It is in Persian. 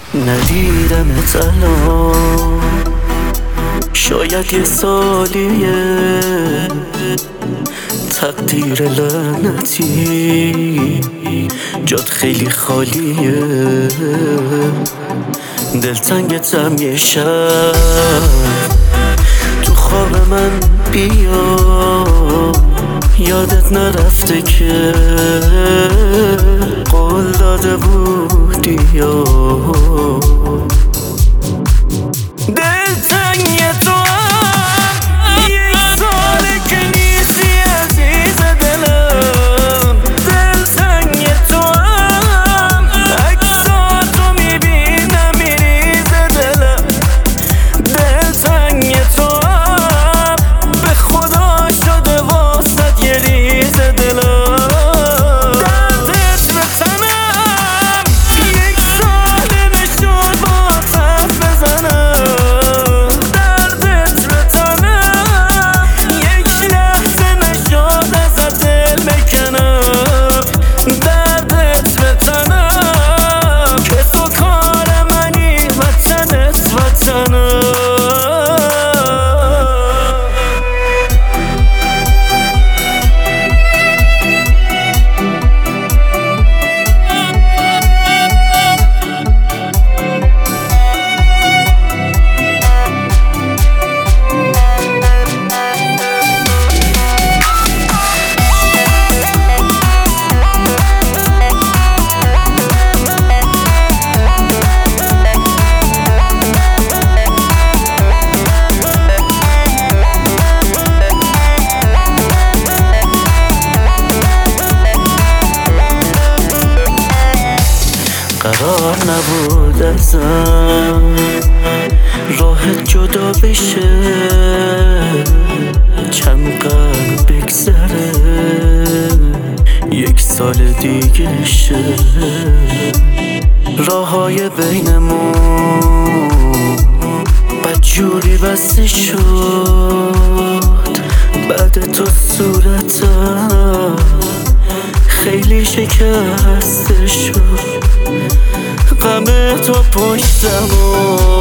ندیدمت الان شاید یه سالیه، تقدیر لعنتی جات خیلی خالیه. دلتنگتم یه شب تو خواب من بیا، یادت نرفته که قول داده بودی یا دلتنگ تو هم یک ساله که نیستی عزیز دلم. دلتنگ تو هم عکساتو میبینم میریزه دلم. دلتنگ تو هم به خدا شده واسط یه ریزه دلم. قرار نبود ازم راحت جدا بشه، چند قرن بگذره یک سال دیگه شه. راههای بینمون بدجوری بسته شد، بعد تو صورتم خیلی شکسته شد. غم تو پشتم